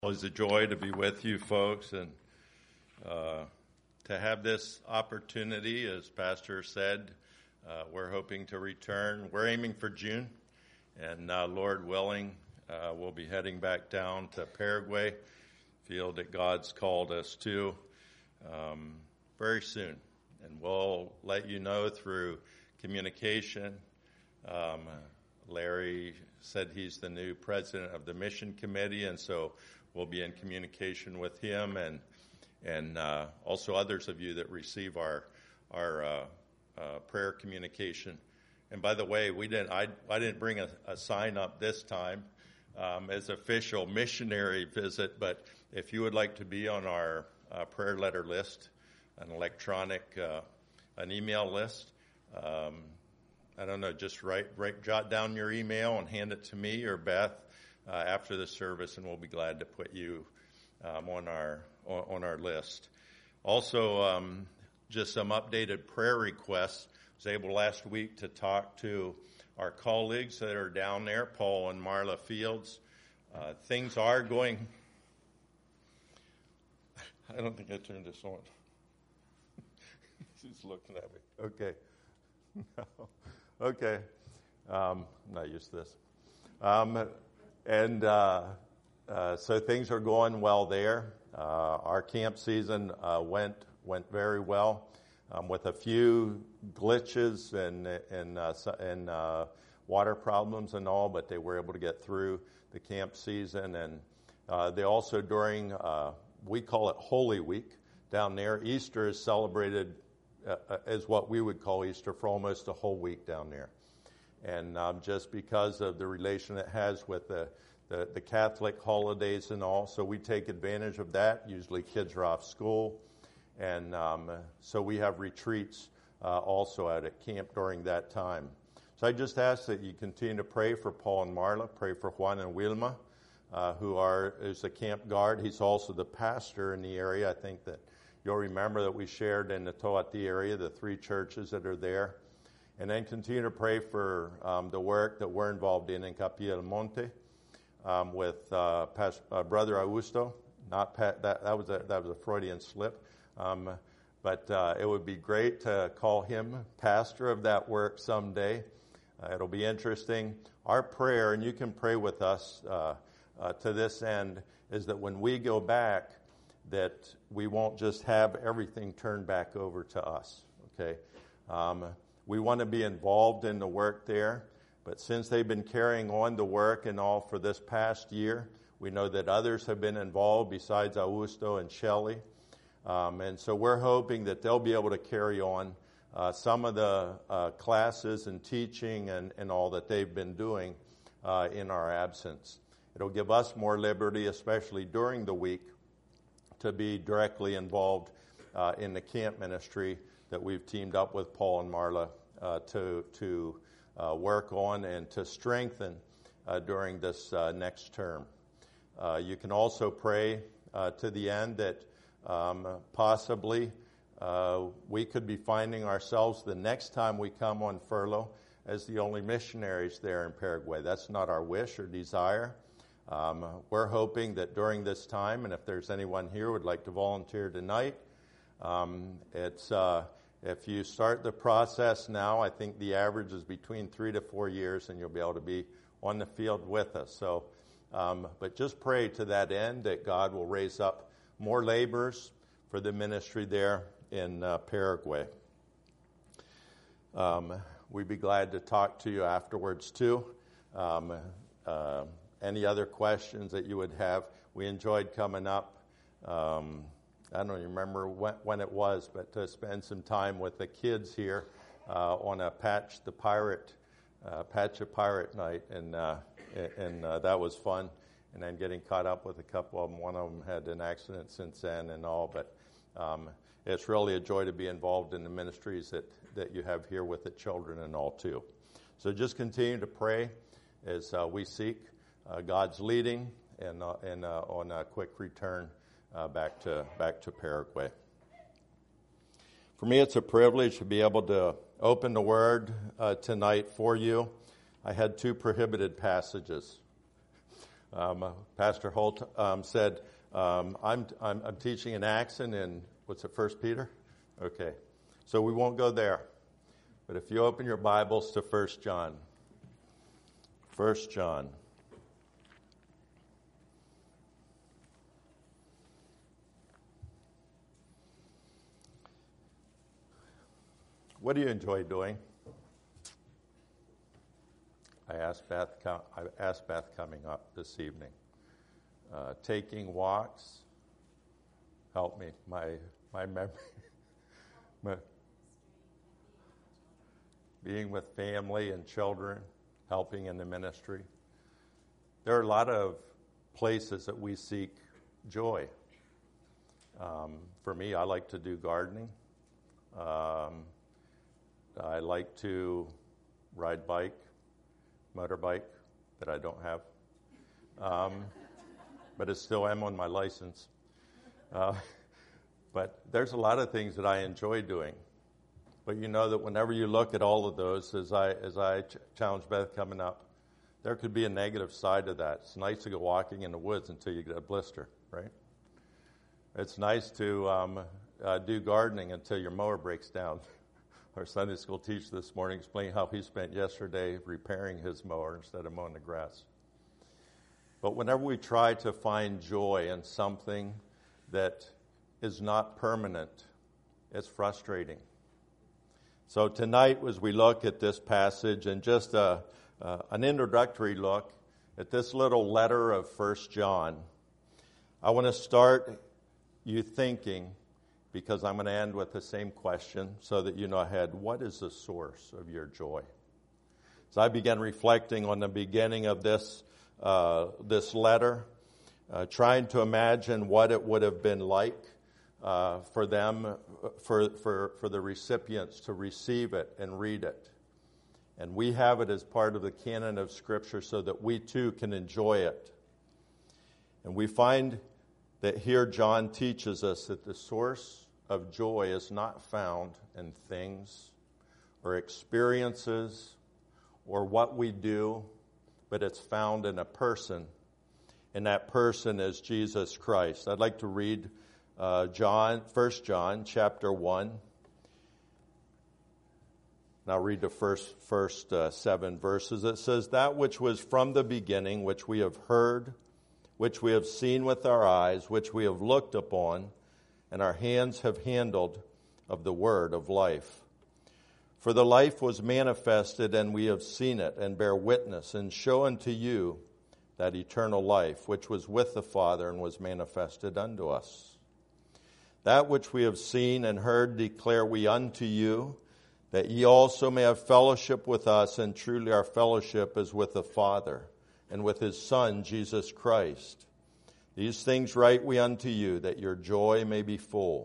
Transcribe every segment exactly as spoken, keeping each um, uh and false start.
Always a joy to be with you folks and uh, to have this opportunity, as Pastor said, uh, we're hoping to return. We're aiming for June, and uh, Lord willing, uh, we'll be heading back down to Paraguay, field that God's called us to um, very soon. And we'll let you know through communication. Um, Larry said he's the new president of the mission committee, and so we'll be in communication with him and and uh, also others of you that receive our our uh, uh, prayer communication. And by the way, we didn't I I didn't bring a, a sign up this time um, as official missionary visit, but if you would like to be on our uh, prayer letter list, an electronic uh, an email list. Um, I don't know, just write, write, jot down your email and hand it to me or Beth uh, after the service, and we'll be glad to put you um, on our on, on our list. Also, um, just some updated prayer requests. I was able last week to talk to our colleagues that are down there, Paul and Marla Fields. Uh, things are going. I don't think I turned this on. She's looking at me. Okay. No. Okay. Um, I'm not used to this. Um, and uh, uh, so things are going well there. Uh, our camp season uh, went went very well, um, with a few glitches and and uh, and uh, water problems and all, but they were able to get through the camp season. And uh, they also during uh, we call it Holy Week down there. Easter is celebrated Uh, as what we would call Easter for almost a whole week down there. And um, just because of the relation it has with the, the, the Catholic holidays and all, so we take advantage of that. Usually kids are off school. And um, so we have retreats uh, also out at camp during that time. So I just ask that you continue to pray for Paul and Marla, pray for Juan and Wilma, uh, who are is the camp guard. He's also the pastor in the area. I think that you'll remember that we shared in the Toati area, the three churches that are there. And then continue to pray for um, the work that we're involved in in Capilla del Monte um, with uh, Pastor, uh, Brother Augusto. Not Pat, that, that was a, that was a Freudian slip. Um, but uh, it would be great to call him pastor of that work someday. Uh, it'll be interesting. Our prayer, and you can pray with us uh, uh, to this end, is that when we go back, that we won't just have everything turned back over to us, okay? Um, we want to be involved in the work there, but since they've been carrying on the work and all for this past year, we know that others have been involved besides Augusto and Shelley, um, and so we're hoping that they'll be able to carry on uh, some of the uh, classes and teaching and, and all that they've been doing uh, in our absence. It'll give us more liberty, especially during the week, to be directly involved uh, in the camp ministry that we've teamed up with Paul and Marla uh, to to uh, work on and to strengthen uh, during this uh, next term. Uh, you can also pray uh, to the end that um, possibly uh, we could be finding ourselves the next time we come on furlough as the only missionaries there in Paraguay. That's not our wish or desire. Um, we're hoping that during this time, and if there's anyone here who would like to volunteer tonight, um, it's uh, if you start the process now, I think the average is between three to four years, and you'll be able to be on the field with us. So, um, but just pray to that end that God will raise up more laborers for the ministry there in uh, Paraguay. Um, we'd be glad to talk to you afterwards too. Um, uh, Any other questions that you would have? We enjoyed coming up. Um, I don't remember when, when it was, but to spend some time with the kids here uh, on a Patch the Pirate, uh, Patch a Pirate night, and uh, and uh, that was fun. And then getting caught up with a couple of them. One of them had an accident since then and all, but um, it's really a joy to be involved in the ministries that, that you have here with the children and all too. So just continue to pray as uh, we seek Uh, God's leading and uh, and uh, on a quick return uh, back to back to Paraguay. For me, it's a privilege to be able to open the Word uh, tonight for you. I had two prohibited passages. Um, uh, Pastor Holt um, said, um, I'm, I'm, I'm teaching an accent in, what's it, First Peter? Okay. So we won't go there. But if you open your Bibles to First John. First John. What do you enjoy doing? I asked Beth, I asked Beth coming up this evening. Uh, taking walks. Help me. My my memory. my, being with family and children. Helping in the ministry. There are a lot of places that we seek joy. Um, for me, I like to do gardening. Um, I like to ride bike, motorbike that I don't have. Um, but it still am on my license. Uh, but there's a lot of things that I enjoy doing. But you know that whenever you look at all of those, as I as I ch- challenge Beth coming up, there could be a negative side to that. It's nice to go walking in the woods until you get a blister, right? It's nice to um, uh, do gardening until your mower breaks down. Our Sunday school teacher this morning explained how he spent yesterday repairing his mower instead of mowing the grass. But whenever we try to find joy in something that is not permanent, it's frustrating. So tonight, as we look at this passage and just a, uh, an introductory look at this little letter of First John, I want to start you thinking, because I'm going to end with the same question so that you know ahead, what is the source of your joy? As I began reflecting on the beginning of this uh, this letter, uh, trying to imagine what it would have been like uh, for them, for, for, for the recipients to receive it and read it. And we have it as part of the canon of Scripture so that we too can enjoy it. And we find that here John teaches us that the source of joy is not found in things or experiences or what we do, but it's found in a person, and that person is Jesus Christ. I'd like to read uh, John, First John, chapter one. And I'll read the first, first uh, seven verses. It says, "That which was from the beginning, which we have heard, which we have seen with our eyes, which we have looked upon, and our hands have handled of the word of life. For the life was manifested, and we have seen it, and bear witness, and show unto you that eternal life, which was with the Father, and was manifested unto us. That which we have seen and heard declare we unto you, that ye also may have fellowship with us, and truly our fellowship is with the Father, and with his Son, Jesus Christ. These things write we unto you, that your joy may be full.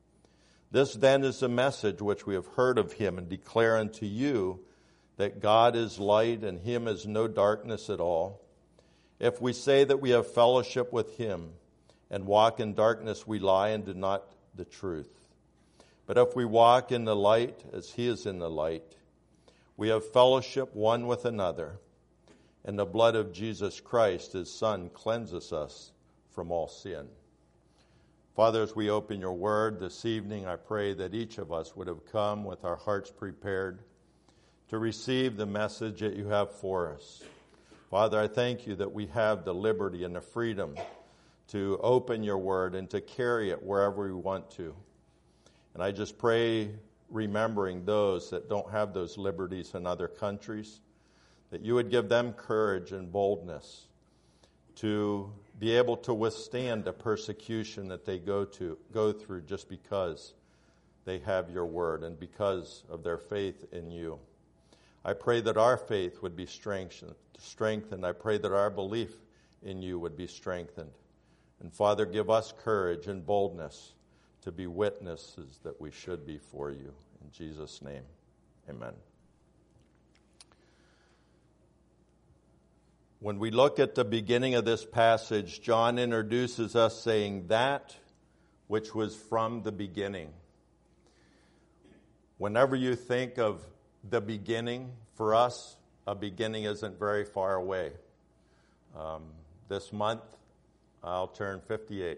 This then is the message which we have heard of him, and declare unto you, that God is light, and him is no darkness at all. If we say that we have fellowship with him, and walk in darkness, we lie and do not the truth. But if we walk in the light, as he is in the light, we have fellowship one with another, and the blood of Jesus Christ, his Son, cleanses us from all sin." Father, as we open your word this evening, I pray that each of us would have come with our hearts prepared to receive the message that you have for us. Father, I thank you that we have the liberty and the freedom to open your word and to carry it wherever we want to. And I just pray, remembering those that don't have those liberties in other countries, that you would give them courage and boldness to be able to withstand the persecution that they go to go through just because they have your word and because of their faith in you. I pray that our faith would be strengthened. strengthened. I pray that our belief in you would be strengthened. And Father, give us courage and boldness to be witnesses that we should be for you. In Jesus' name, amen. When we look at the beginning of this passage, John introduces us saying, "That which was from the beginning." Whenever you think of the beginning, for us, a beginning isn't very far away. Um, this month, I'll turn fifty-eight.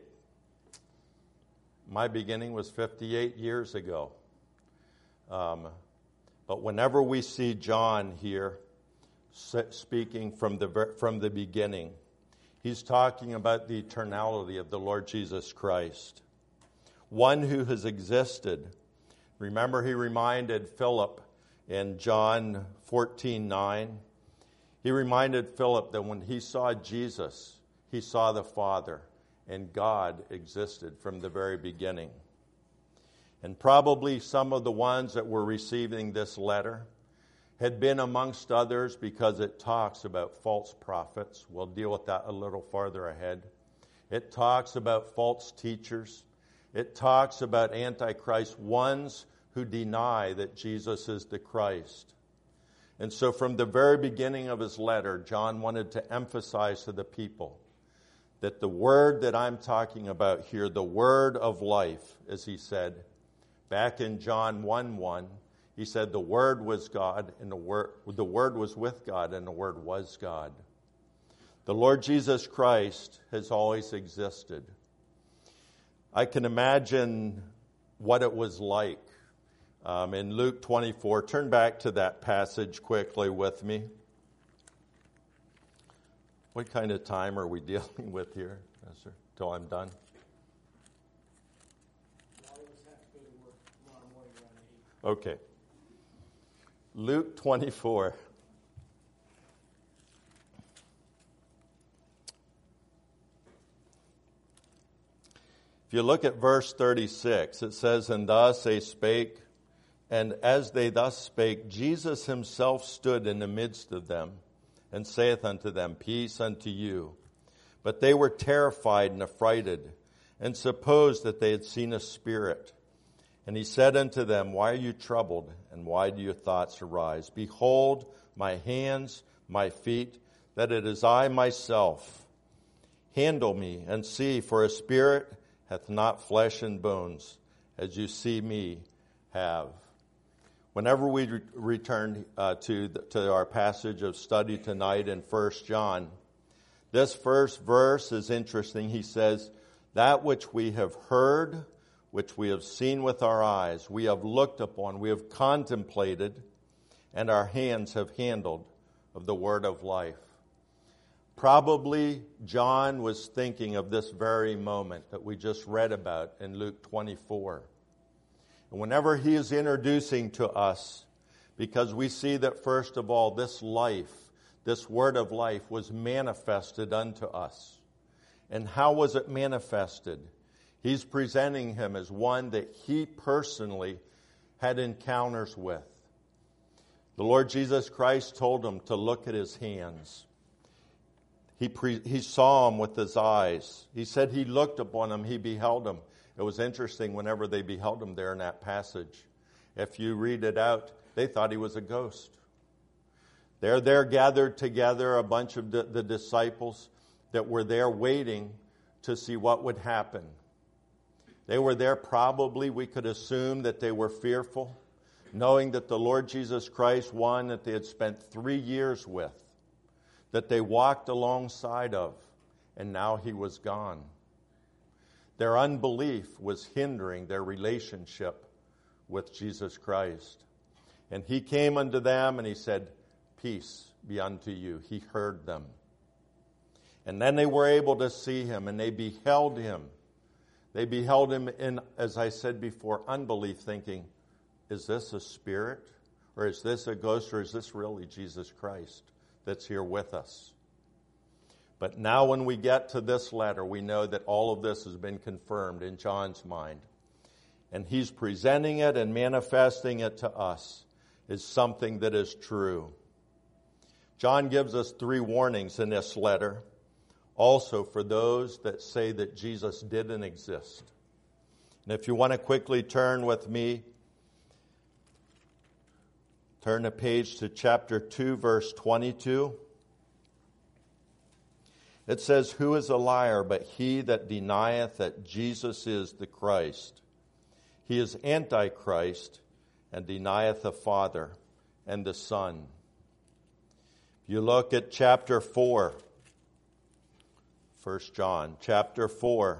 My beginning was fifty-eight years ago. Um, but whenever we see John here speaking from the from the beginning, he's talking about the eternality of the Lord Jesus Christ, one who has existed. Remember, he reminded Philip in John fourteen nine, he reminded Philip that when he saw Jesus, he saw the Father, and God existed from the very beginning. And probably some of the ones that were receiving this letter had been amongst others, because it talks about false prophets. We'll deal with that a little farther ahead. It talks about false teachers. It talks about Antichrist, ones who deny that Jesus is the Christ. And so from the very beginning of his letter, John wanted to emphasize to the people that the word that I'm talking about here, the word of life, as he said, back in John one one, he said the Word was God, and the Word, the Word was with God, and the Word was God. The Lord Jesus Christ has always existed. I can imagine what it was like um, in Luke twenty-four. Turn back to that passage quickly with me. What kind of time are we dealing with here, Pastor, till I'm done? Okay. Luke twenty-four. If you look at verse thirty-six, it says, "And thus they spake, and as they thus spake, Jesus himself stood in the midst of them, and saith unto them, Peace unto you. But they were terrified and affrighted, and supposed that they had seen a spirit. And he said unto them, Why are you troubled, and why do your thoughts arise? Behold my hands, my feet, that it is I myself. Handle me, and see, for a spirit hath not flesh and bones, as you see me have." Whenever we re- return uh, to, the, to our passage of study tonight in First John, this first verse is interesting. He says, "That which we have heard, which we have seen with our eyes, we have looked upon, we have contemplated, and our hands have handled of the word of life." Probably John was thinking of this very moment that we just read about in Luke twenty-four. And whenever he is introducing to us, because we see that first of all, this life, this word of life was manifested unto us. And how was it manifested? He's presenting him as one that he personally had encounters with. The Lord Jesus Christ told him to look at his hands. He, pre- he saw him with his eyes. He said he looked upon him, he beheld him. It was interesting whenever they beheld him there in that passage. If you read it out, they thought he was a ghost. They're there gathered together, a bunch of the, the disciples that were there waiting to see what would happen. They were there probably, we could assume that they were fearful, knowing that the Lord Jesus Christ, one that they had spent three years with, that they walked alongside of, and now he was gone. Their unbelief was hindering their relationship with Jesus Christ. And he came unto them and he said, "Peace be unto you." He heard them. And then they were able to see him, and they beheld him. They beheld him in, as I said before, unbelief, thinking, is this a spirit? Or is this a ghost? Or is this really Jesus Christ that's here with us? But now when we get to this letter, we know that all of this has been confirmed in John's mind. And he's presenting it and manifesting it to us as something that is true. John gives us three warnings in this letter, also for those that say that Jesus didn't exist. And if you want to quickly turn with me, turn a page to chapter two, verse twenty-two. It says, "Who is a liar but he that denieth that Jesus is the Christ? He is Antichrist, and denieth the Father and the Son." You look at chapter four, First John chapter four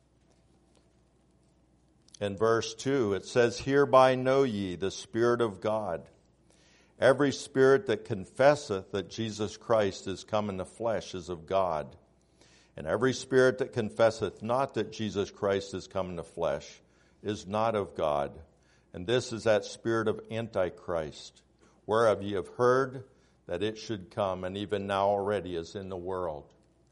and verse two. It says, "Hereby know ye the Spirit of God. Every spirit that confesseth that Jesus Christ is come in the flesh is of God. And every spirit that confesseth not that Jesus Christ is come in the flesh is not of God. And this is that spirit of Antichrist, whereof ye have heard that it should come, and even now already is in the world."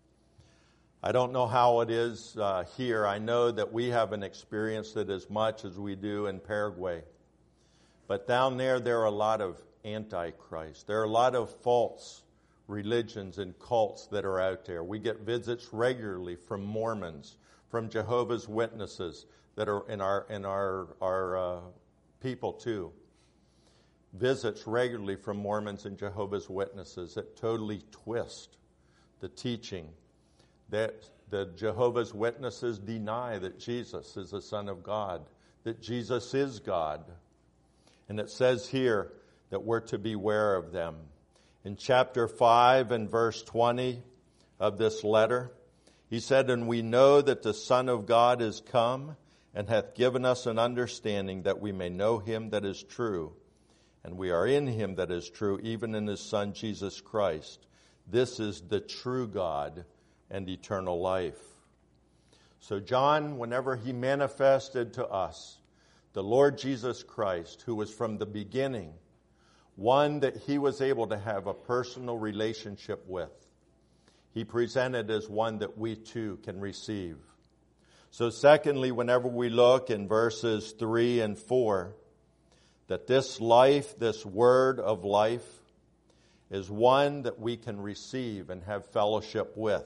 I don't know how it is uh, here. I know that we haven't experienced it as much as we do in Paraguay. But down there, there are a lot of Antichrist. There are a lot of false religions and cults that are out there. We get visits regularly from Mormons, from Jehovah's Witnesses that are in our in our our uh, people too. Visits regularly from Mormons and Jehovah's Witnesses that totally twist the teaching. That the Jehovah's Witnesses deny that Jesus is the Son of God, that Jesus is God. And it says here that we're to beware of them. In chapter five and verse twenty of this letter, he said, "And we know that the Son of God is come, and hath given us an understanding that we may know him that is true. And we are in him that is true, even in his Son Jesus Christ. This is the true God and eternal life." So John, whenever he manifested to us the Lord Jesus Christ, who was from the beginning, one that he was able to have a personal relationship with, he presented as one that we too can receive. So secondly, whenever we look in verses three and four, that this life, this word of life, is one that we can receive and have fellowship with.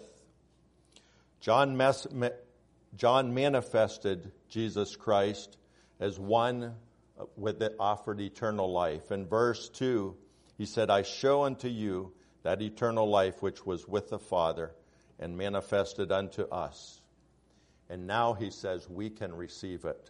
John, mes- John manifested Jesus Christ as one with that offered eternal life. In verse two, he said, "I show unto you that eternal life which was with the Father and manifested unto us." And now he says we can receive it.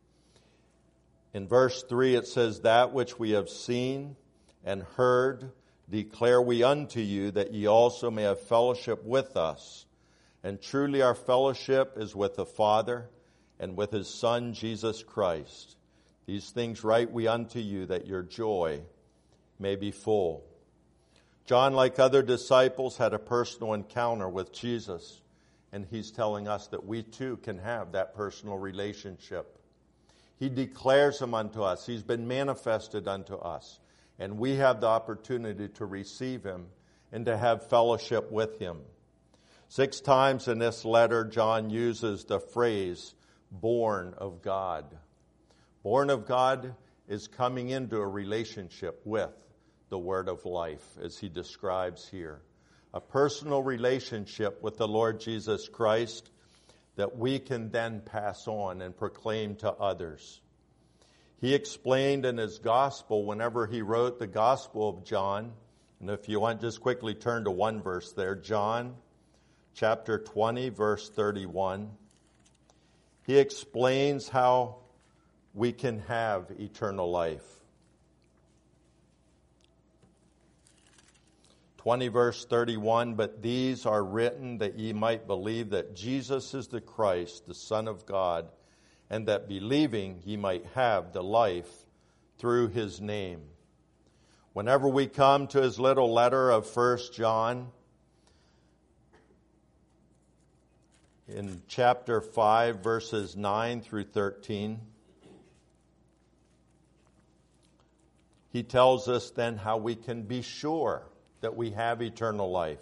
In verse three it says, "That which we have seen and heard declare we unto you, that ye also may have fellowship with us. And truly our fellowship is with the Father and with his Son Jesus Christ. These things write we unto you, that your joy may be full." John, like other disciples, had a personal encounter with Jesus, and he's telling us that we too can have that personal relationship. He declares him unto us. He's been manifested unto us, and we have the opportunity to receive him and to have fellowship with him. Six times in this letter, John uses the phrase, "born of God." Born of God is coming into a relationship with the Word of life, as he describes here. A personal relationship with the Lord Jesus Christ that we can then pass on and proclaim to others. He explained in his gospel, whenever he wrote the Gospel of John, and if you want, just quickly turn to one verse there, John chapter twenty, verse thirty-one. He explains how we can have eternal life. twenty verse thirty-one, "But these are written that ye might believe that Jesus is the Christ, the Son of God, and that believing ye might have the life through his name." Whenever we come to his little letter of First John, in chapter five, verses nine through thirteen, he tells us then how we can be sure that we have eternal life.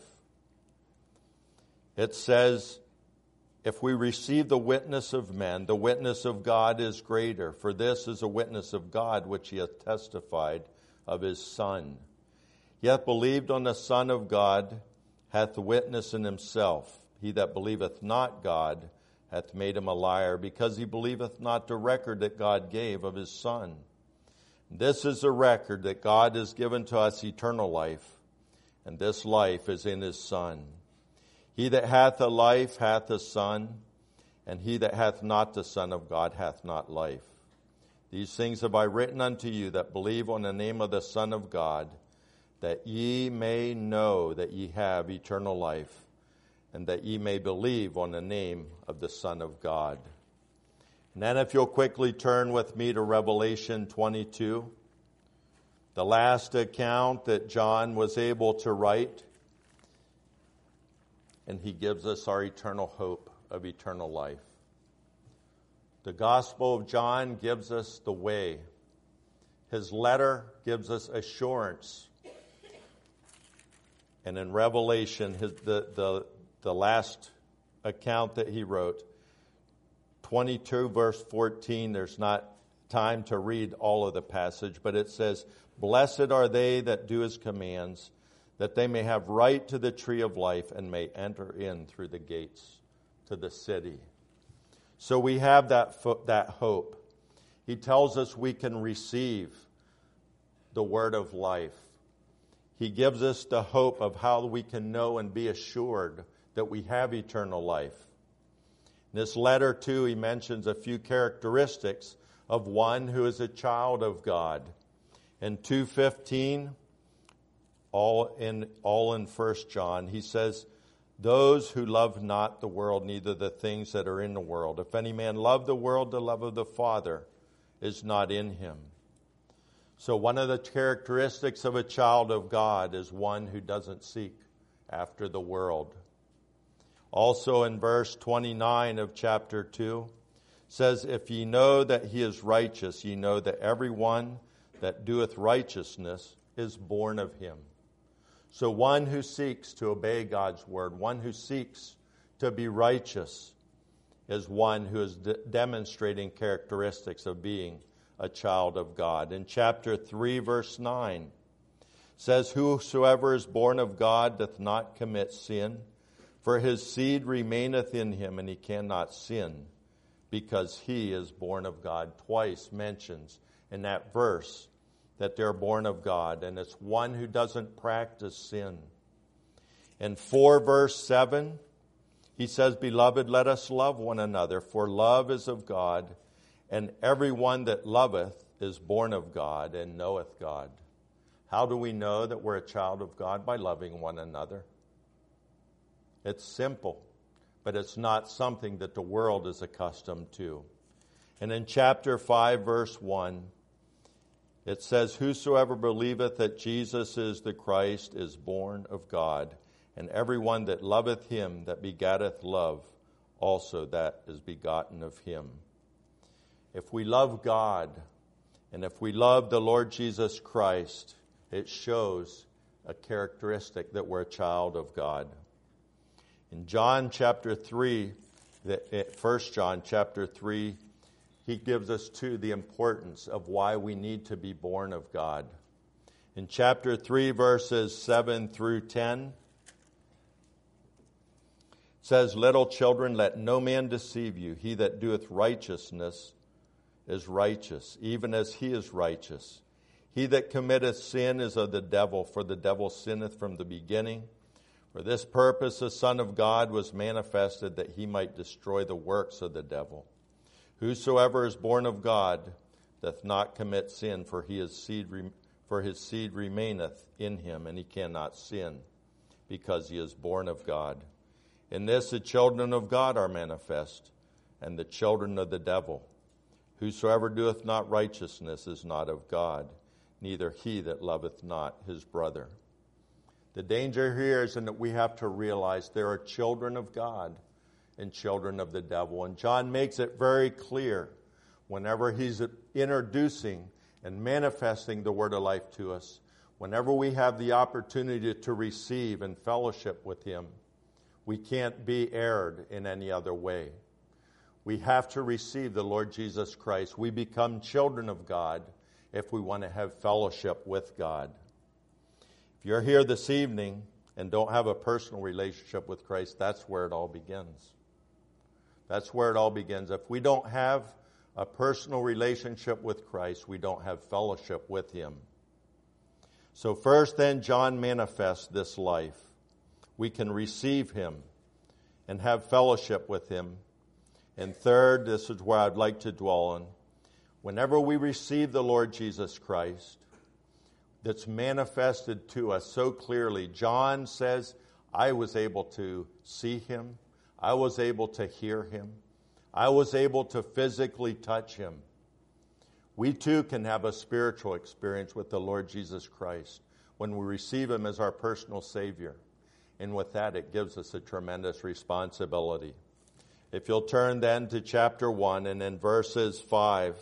It says, "If we receive the witness of men, the witness of God is greater. For this is a witness of God which he hath testified of his Son. He hath believed on the Son of God, hath witness in himself. He that believeth not God hath made him a liar, because he believeth not the record that God gave of his Son. This is the record, that God has given to us eternal life, and this life is in his Son. He that hath a life hath a Son, and he that hath not the Son of God hath not life. These things have I written unto you that believe on the name of the Son of God, that ye may know that ye have eternal life, and that ye may believe on the name of the Son of God. And then if you'll quickly turn with me to Revelation twenty-two, the last account that John was able to write, and he gives us our eternal hope of eternal life. The Gospel of John gives us the way. His letter gives us assurance. And in Revelation, his, the, the, the last account that he wrote, twenty-two verse fourteen, there's not time to read all of the passage, but it says, "Blessed are they that do his commands, that they may have right to the tree of life and may enter in through the gates to the city." So we have that that hope. He tells us we can receive the word of life. He gives us the hope of how we can know and be assured that we have eternal life. In this letter, too, he mentions a few characteristics of one who is a child of God. In two fifteen, all in all in First John, he says, "Those who love not the world, neither the things that are in the world. If any man love the world, the love of the Father is not in him." So one of the characteristics of a child of God is one who doesn't seek after the world. Also in verse twenty-nine of chapter two, says, "If ye know that he is righteous, ye know that every one that doeth righteousness is born of him." So one who seeks to obey God's word, one who seeks to be righteous, is one who is de- demonstrating characteristics of being a child of God. In chapter three, verse nine, says, "Whosoever is born of God doth not commit sin, for his seed remaineth in him, and he cannot sin, because he is born of God." Twice mentions in that verse that they're born of God, and it's one who doesn't practice sin. In four verse seven, he says, "Beloved, let us love one another, for love is of God, and every one that loveth is born of God and knoweth God." How do we know that we're a child of God? By loving one another. It's simple, but it's not something that the world is accustomed to. And in chapter five, verse one, it says, "Whosoever believeth that Jesus is the Christ is born of God, and every one that loveth him that begetteth love, also that is begotten of him." If we love God, and if we love the Lord Jesus Christ, it shows a characteristic that we're a child of God. In John chapter three, First John chapter three, he gives us, too, the importance of why we need to be born of God. In chapter three, verses seven through ten, it says, "Little children, let no man deceive you. He that doeth righteousness is righteous, even as he is righteous. He that committeth sin is of the devil, for the devil sinneth from the beginning. For this purpose the Son of God was manifested, that he might destroy the works of the devil. Whosoever is born of God doth not commit sin, for he is seed, for his seed remaineth in him, and he cannot sin, because he is born of God. In this the children of God are manifest, and the children of the devil. Whosoever doeth not righteousness is not of God, neither he that loveth not his brother." The danger here is in that we have to realize there are children of God and children of the devil. And John makes it very clear whenever he's introducing and manifesting the word of life to us, whenever we have the opportunity to receive and fellowship with him, we can't be erred in any other way. We have to receive the Lord Jesus Christ. We become children of God if we want to have fellowship with God. If you're here this evening and don't have a personal relationship with Christ, that's where it all begins. That's where it all begins. If we don't have a personal relationship with Christ, we don't have fellowship with him. So first then, John manifests this life. We can receive him and have fellowship with him. And third, this is where I'd like to dwell on. Whenever we receive the Lord Jesus Christ, that's manifested to us so clearly. John says, I was able to see him. I was able to hear him. I was able to physically touch him. We too can have a spiritual experience with the Lord Jesus Christ when we receive him as our personal Savior. And with that, it gives us a tremendous responsibility. If you'll turn then to chapter one and in verses five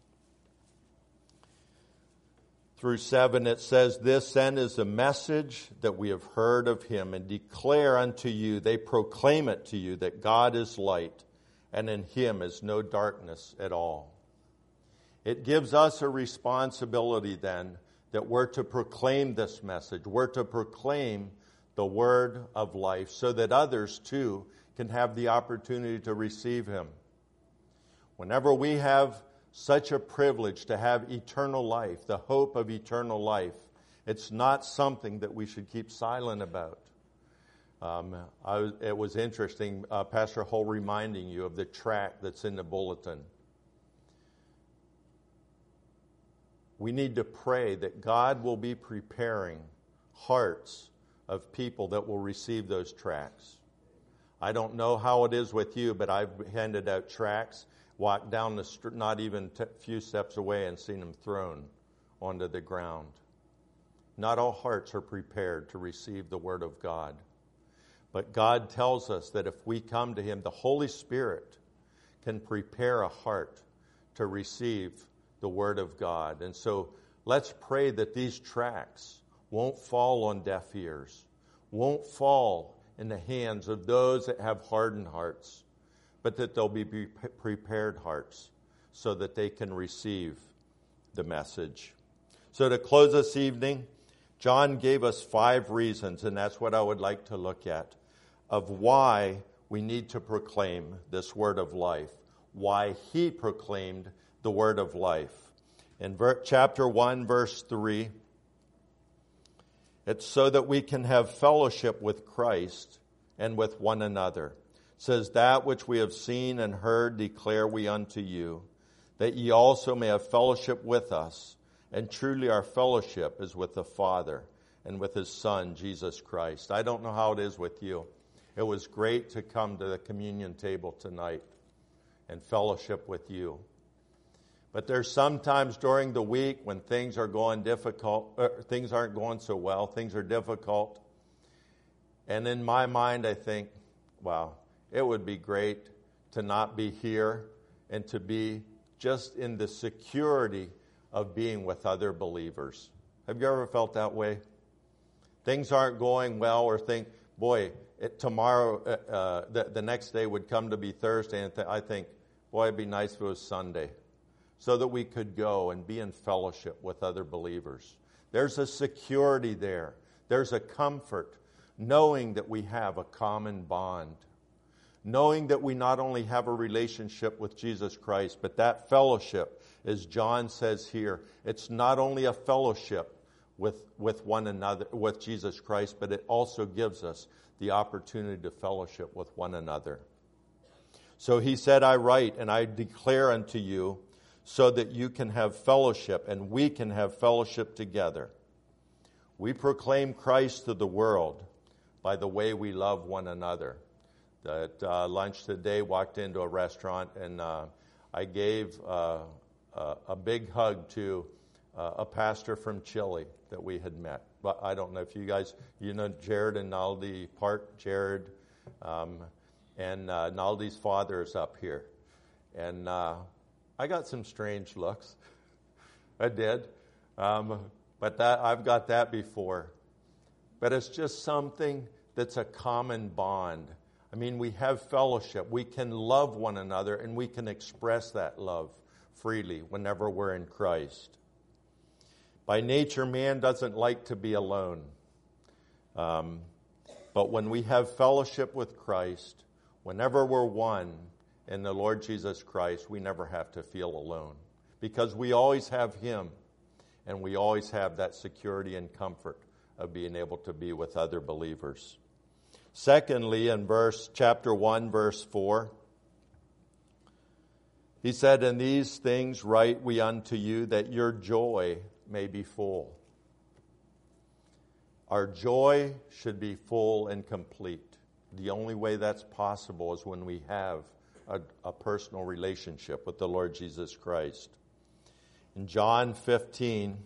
through seven, it says, "This then is the message that we have heard of him and declare unto you, they proclaim it to you, that God is light, and in him is no darkness at all." It gives us a responsibility then that we're to proclaim this message. We're to proclaim the word of life so that others too can have the opportunity to receive him. Whenever we have such a privilege to have eternal life, the hope of eternal life, it's not something that we should keep silent about. Um, I was, it was interesting, uh, Pastor Hull reminding you of the tract that's in the bulletin. We need to pray that God will be preparing hearts of people that will receive those tracts. I don't know how it is with you, but I've handed out tracts, walked down the street, not even a few steps away, and seen them thrown onto the ground. Not all hearts are prepared to receive the Word of God. But God tells us that if we come to him, the Holy Spirit can prepare a heart to receive the Word of God. And so let's pray that these tracts won't fall on deaf ears, won't fall in the hands of those that have hardened hearts, but that they'll be prepared hearts so that they can receive the message. So to close this evening, John gave us five reasons, and that's what I would like to look at, of why we need to proclaim this word of life, why he proclaimed the word of life. In ver- chapter one, verse three, it's so that we can have fellowship with Christ and with one another. It says, "That which we have seen and heard declare we unto you, that ye also may have fellowship with us. And truly our fellowship is with the Father and with his Son, Jesus Christ." I don't know how it is with you. It was great to come to the communion table tonight and fellowship with you. But there's sometimes during the week when things are going difficult, er, things aren't going so well, things are difficult. And in my mind, I think, wow, it would be great to not be here and to be just in the security of being with other believers. Have you ever felt that way? Things aren't going well, or think, boy, it, tomorrow, uh, uh, the, the next day would come to be Thursday, and th- I think, boy, it'd be nice if it was Sunday, so that we could go and be in fellowship with other believers. There's a security there. There's a comfort, knowing that we have a common bond, knowing that we not only have a relationship with Jesus Christ, but that fellowship, as John says here, it's not only a fellowship with, with one another, with Jesus Christ, but it also gives us the opportunity to fellowship with one another. So he said, "I write and I declare unto you, so that you can have fellowship and we can have fellowship together. We proclaim Christ to the world by the way we love one another." At uh, lunch today, walked into a restaurant, and uh, I gave uh, uh, a big hug to uh, a pastor from Chile that we had met. But I don't know if you guys, you know Jared and Naldi Park, Jared, um, and uh, Naldi's father is up here. And uh, I got some strange looks. I did. Um, but that I've got that before. But it's just something that's a common bond. I mean, we have fellowship. We can love one another, and we can express that love freely whenever we're in Christ. By nature, man doesn't like to be alone. Um, but when we have fellowship with Christ, whenever we're one in the Lord Jesus Christ, we never have to feel alone, because we always have him, and we always have that security and comfort of being able to be with other believers. Secondly, in verse chapter one, verse four, he said, "And these things write we unto you, that your joy may be full." Our joy should be full and complete. The only way that's possible is when we have a, a personal relationship with the Lord Jesus Christ. In John fifteen,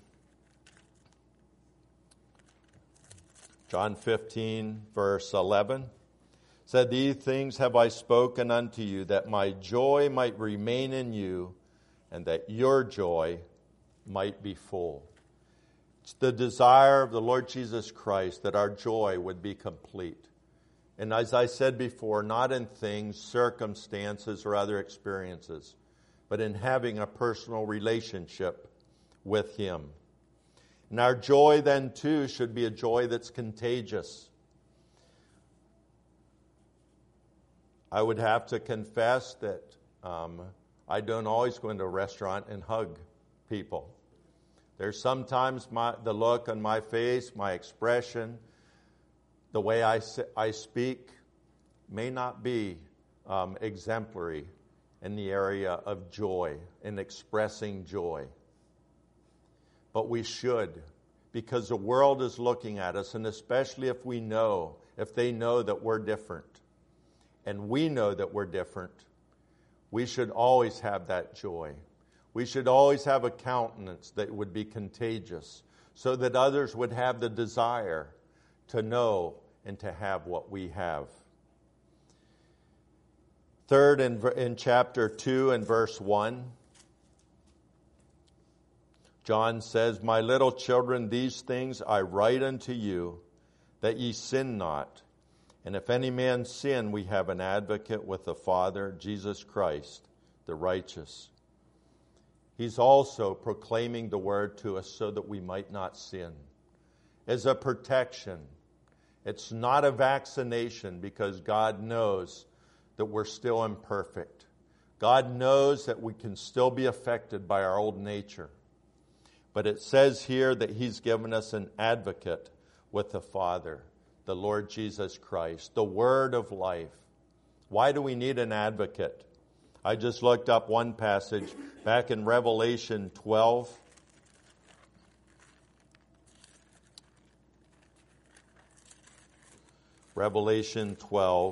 John fifteen, verse eleven, said, "These things have I spoken unto you, that my joy might remain in you, and that your joy might be full." It's the desire of the Lord Jesus Christ that our joy would be complete. And as I said before, not in things, circumstances, or other experiences, but in having a personal relationship with Him. And our joy then too should be a joy that's contagious. I would have to confess that um, I don't always go into a restaurant and hug people. There's sometimes my, the look on my face, my expression, the way I, I speak may not be um, exemplary in the area of joy, in expressing joy. But we should, because the world is looking at us, and especially if we know, if they know that we're different, and we know that we're different, we should always have that joy. We should always have a countenance that would be contagious, so that others would have the desire to know and to have what we have. Third, in, in chapter two and verse one, John says, "My little children, these things I write unto you, that ye sin not. And if any man sin, we have an advocate with the Father, Jesus Christ, the righteous." He's also proclaiming the word to us so that we might not sin. As a protection. It's not a vaccination, because God knows that we're still imperfect. God knows that we can still be affected by our old nature. But it says here that He's given us an advocate with the Father, the Lord Jesus Christ, the Word of life. Why do we need an advocate? I just looked up one passage back in Revelation twelve. Revelation twelve.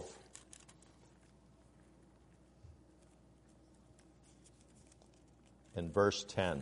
And verse ten.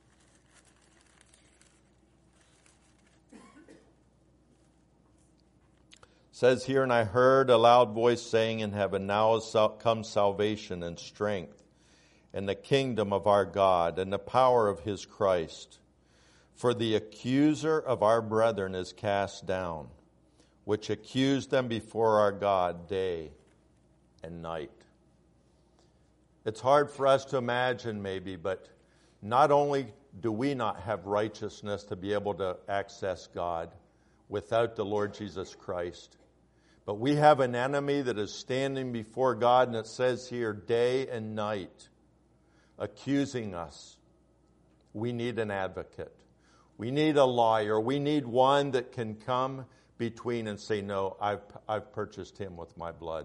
Says here, "And I heard a loud voice saying in heaven, Now is come salvation and strength, and the kingdom of our God, and the power of His Christ. For the accuser of our brethren is cast down, which accused them before our God day and night." It's hard for us to imagine maybe, but not only do we not have righteousness to be able to access God without the Lord Jesus Christ, but we have an enemy that is standing before God, and it says here, day and night, accusing us. We need an advocate. We need a lawyer. We need one that can come between and say, "No, I've, I've purchased him with my blood."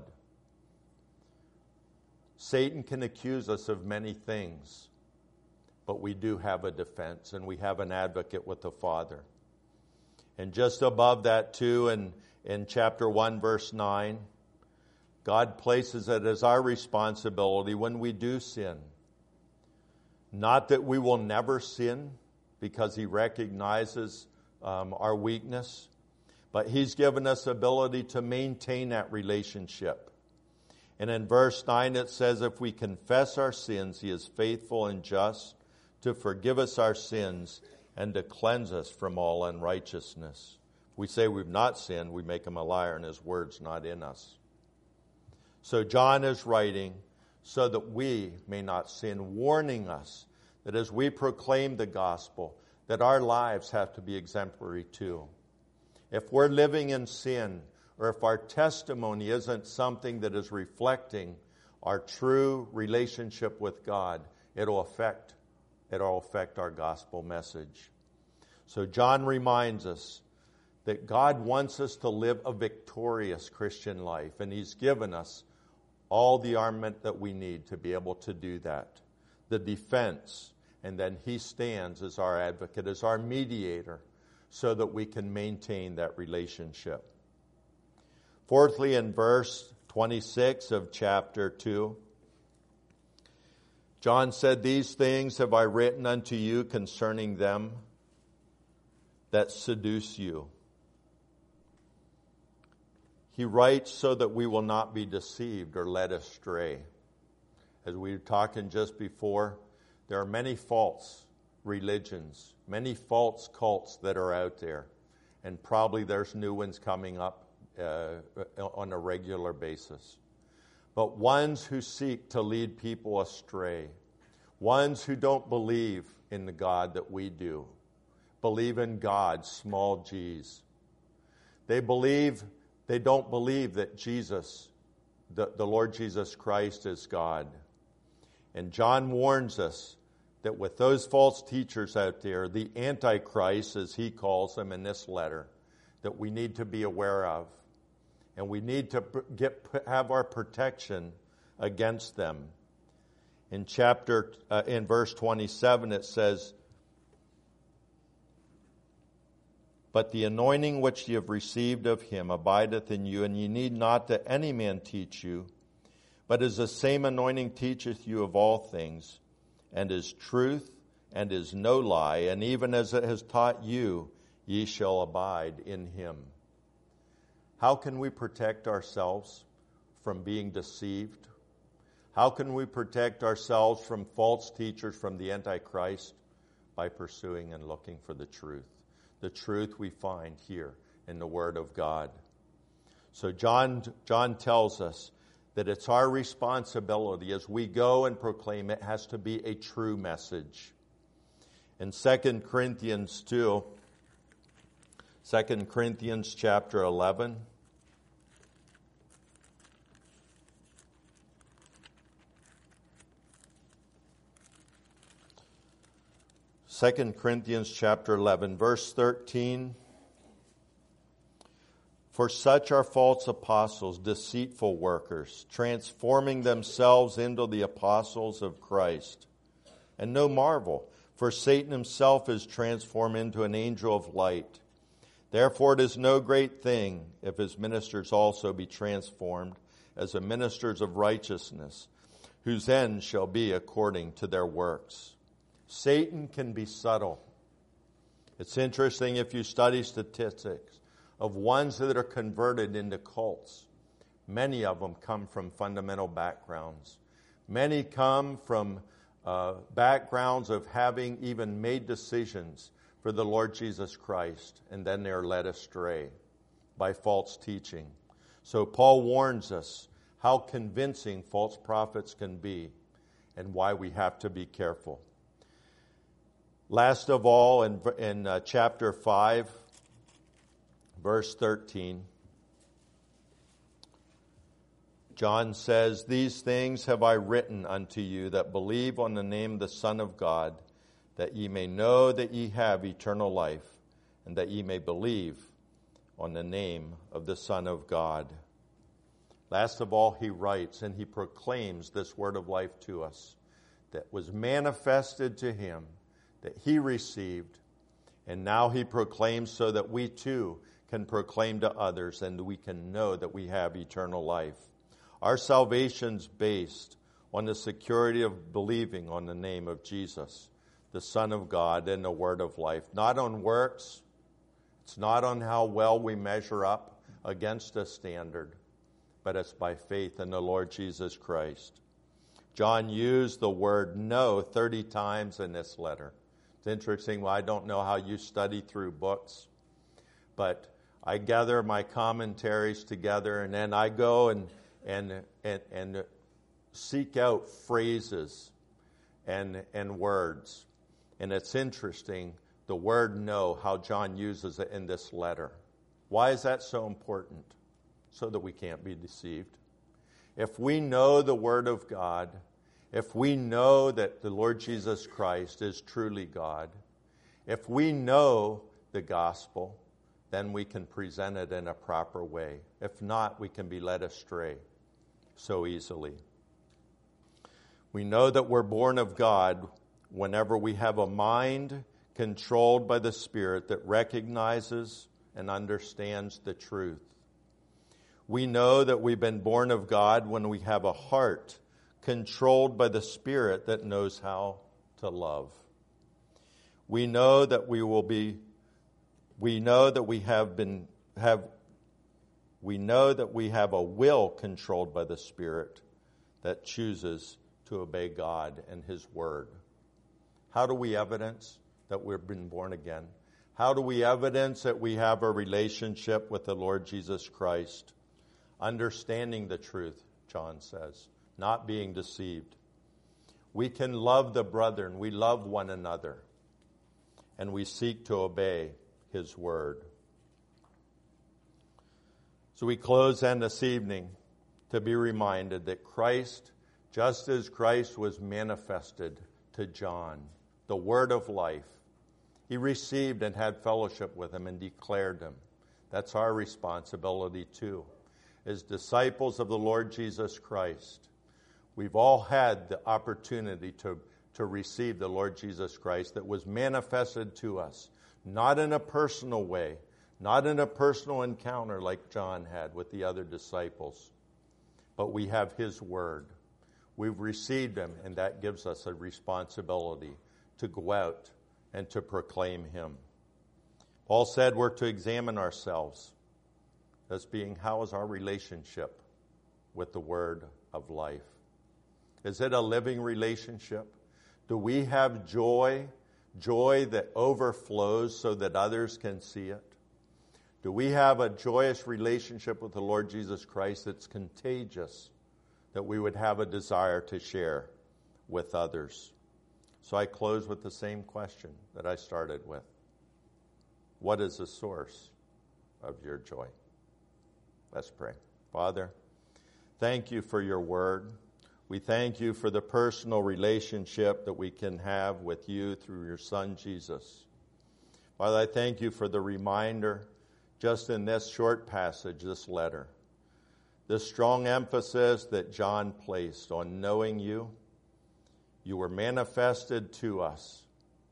Satan can accuse us of many things, but we do have a defense, and we have an advocate with the Father. And just above that too, in, in chapter one, verse nine, God places it as our responsibility when we do sin. Not that we will never sin, because He recognizes um, our weakness, but He's given us ability to maintain that relationship. And in verse nine it says, "If we confess our sins, He is faithful and just to forgive us our sins and to cleanse us from all unrighteousness." If we say we've not sinned, we make Him a liar, and His word's not in us. So John is writing so that we may not sin, warning us that as we proclaim the gospel, that our lives have to be exemplary too. If we're living in sin, or if our testimony isn't something that is reflecting our true relationship with God, it'll affect, it'll affect our gospel message. So John reminds us that God wants us to live a victorious Christian life, and He's given us all the armament that we need to be able to do that. The defense, and then He stands as our advocate, as our mediator, so that we can maintain that relationship. Fourthly, in verse twenty-six of chapter two, John said, "These things have I written unto you concerning them that seduce you." He writes so that we will not be deceived or led astray. As we were talking just before, there are many false religions, many false cults that are out there. And probably there's new ones coming up uh, on a regular basis. But ones who seek to lead people astray, ones who don't believe in the God that we do, believe in God, small g's. They believe, they don't believe that Jesus, the, the Lord Jesus Christ is God. And John warns us that with those false teachers out there, the Antichrist, as he calls them in this letter, that we need to be aware of. And we need to get have our protection against them. In chapter, uh, in verse twenty-seven, it says, "But the anointing which ye have received of him abideth in you, and ye need not that any man teach you, but as the same anointing teacheth you of all things, and is truth, and is no lie, and even as it has taught you, ye shall abide in him." How can we protect ourselves from being deceived? How can we protect ourselves from false teachers, from the Antichrist? By pursuing and looking for the truth. The truth we find here in the Word of God. So John, John tells us that it's our responsibility as we go and proclaim, it has to be a true message. In Second Corinthians two, Second Corinthians chapter eleven, Second Corinthians chapter eleven, verse thirteen. "For such are false apostles, deceitful workers, transforming themselves into the apostles of Christ. And no marvel, for Satan himself is transformed into an angel of light. Therefore it is no great thing if his ministers also be transformed as the ministers of righteousness, whose end shall be according to their works." Satan can be subtle. It's interesting if you study statistics of ones that are converted into cults. Many of them come from fundamental backgrounds. Many come from uh, backgrounds of having even made decisions for the Lord Jesus Christ, and then they're led astray by false teaching. So Paul warns us how convincing false prophets can be and why we have to be careful. Last of all, in, in uh, chapter five, verse thirteen, John says, "These things have I written unto you that believe on the name of the Son of God, that ye may know that ye have eternal life, and that ye may believe on the name of the Son of God." Last of all, he writes and he proclaims this word of life to us that was manifested to him, that he received, and now he proclaims so that we too can proclaim to others and we can know that we have eternal life. Our salvation's based on the security of believing on the name of Jesus, the Son of God, and the Word of life. Not on works. It's not on how well we measure up against a standard, but it's by faith in the Lord Jesus Christ. John used the word "know" thirty times in this letter. It's interesting. Well, I don't know how you study through books, but I gather my commentaries together, and then I go and and and, and seek out phrases and and words. And it's interesting, the word "know," how John uses it in this letter. Why is that so important? So that we can't be deceived. If we know the Word of God, if we know that the Lord Jesus Christ is truly God, if we know the gospel, then we can present it in a proper way. If not, we can be led astray so easily. We know that we're born of God whenever we have a mind controlled by the Spirit that recognizes and understands the truth. We know that we've been born of God when we have a heart controlled by the Spirit that knows how to love. We know that we will be, we know that we have been, have, we know that we have a will controlled by the Spirit that chooses to obey God and His Word. How do we evidence that we've been born again? How do we evidence that we have a relationship with the Lord Jesus Christ? Understanding the truth, John says, not being deceived. We can love the brethren, we love one another, and we seek to obey His Word. So we close then this evening to be reminded that Christ, just as Christ was manifested to John, the Word of life, he received and had fellowship with Him and declared Him. That's our responsibility too. As disciples of the Lord Jesus Christ, we've all had the opportunity to, to receive the Lord Jesus Christ that was manifested to us, not in a personal way, not in a personal encounter like John had with the other disciples, but we have His Word. We've received Him, and that gives us a responsibility to go out and to proclaim Him. Paul said we're to examine ourselves as being, how is our relationship with the Word of life? Is it a living relationship? Do we have joy, joy that overflows so that others can see it? Do we have a joyous relationship with the Lord Jesus Christ that's contagious, that we would have a desire to share with others? So I close with the same question that I started with. What is the source of your joy? Let's pray. Father, thank you for your word. We thank you for the personal relationship that we can have with you through your Son, Jesus. Father, I thank you for the reminder just in this short passage, this letter, the strong emphasis that John placed on knowing you. You were manifested to us.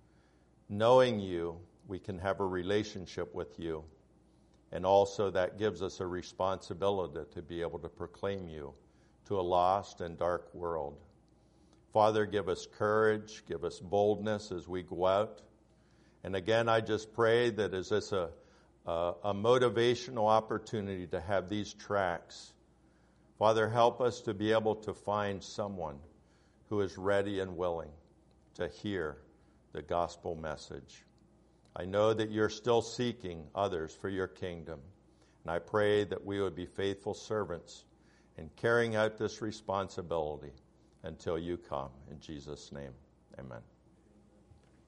Knowing you, we can have a relationship with you. And also that gives us a responsibility to be able to proclaim you to a lost and dark world. Father, give us courage, give us boldness as we go out. And again, I just pray that as this a, a, a motivational opportunity to have these tracts, Father, help us to be able to find someone who is ready and willing to hear the gospel message. I know that you're still seeking others for your kingdom, and I pray that we would be faithful servants in carrying out this responsibility until you come. In Jesus' name, amen.